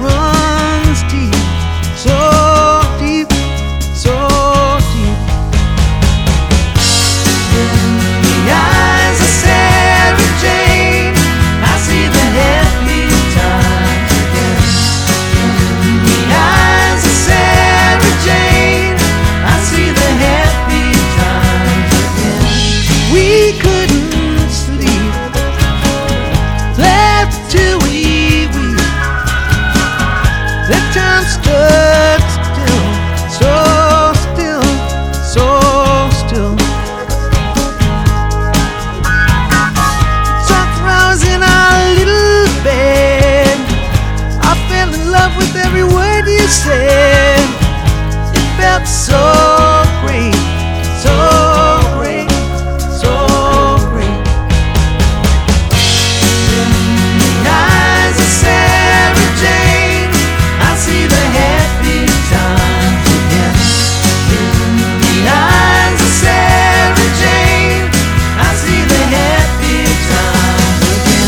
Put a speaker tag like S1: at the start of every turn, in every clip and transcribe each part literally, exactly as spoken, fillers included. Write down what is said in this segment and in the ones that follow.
S1: runs deep, so deep, so deep. In the eyes of Sarah Jane, I see the happy times again. In the eyes of Sarah Jane, I see the happy times again. We couldn't sleep, left till we weep. The time stood still, so still, so still. Talked for hours in our little bed. I fell in love with every word you said. It felt so great, so great, so great. In the eyes of Sarah Jane, I see the happy times again. In the eyes of Sarah Jane, I see the happy times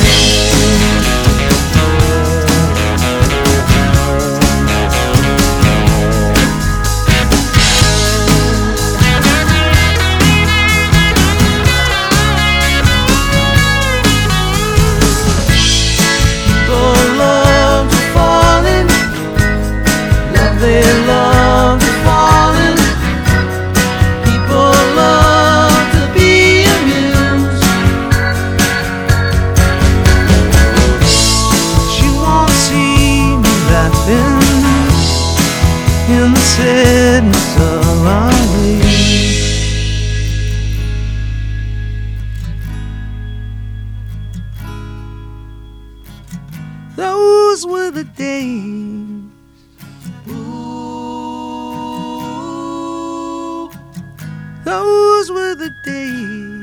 S1: People love to fall in love, they love to fall in. People love to be amused. She won't see me laughing in the sadness of our ways. Those were the days. Ooh, those were the days.